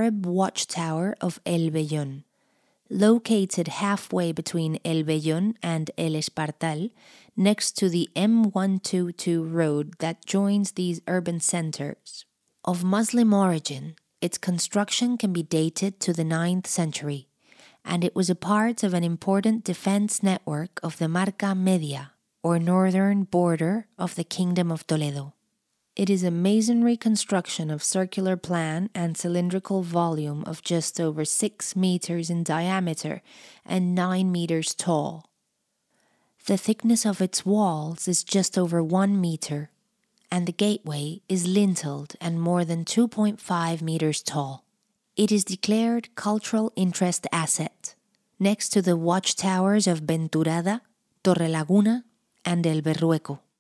Arab watchtower of El Vellón. Located halfway between El Vellón and El Espartal, next to the M122 road that joins these urban centers. Of Muslim origin, its construction can be dated to the 9th century, and it was a part of an important defense network of the Marca Media, or northern border of the Kingdom of Toledo. It is a masonry construction of circular plan and cylindrical volume of just over 6 meters in diameter and 9 meters tall. The thickness of its walls is just over 1 meter, and the gateway is linteled and more than 2.5 meters tall. It is declared Cultural Interest Asset, next to the watchtowers of Venturada, Torrelaguna, and El Berrueco.